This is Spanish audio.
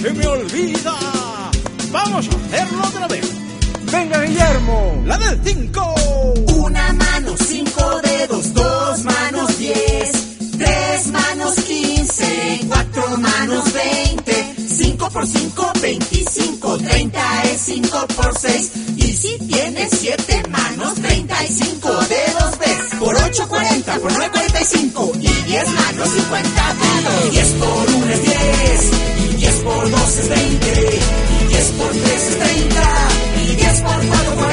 se me olvida. Vamos a hacerlo otra vez. Venga, Guillermo. La del 5. Una mano, 5 dedos, 2 manos, 10, 3 manos, 15, 4 manos, 20, 5 por 5, 25, 30 es 5 por 6. Y si tienes 7 manos, 35 dedos ves. Por 8, 40, por 9, 45. Y 10 manos, 50 dedos. 10 por 1 es 10. Y 10 por 2 es 20. Y 10 por 3 es 30. Y 10 por 4,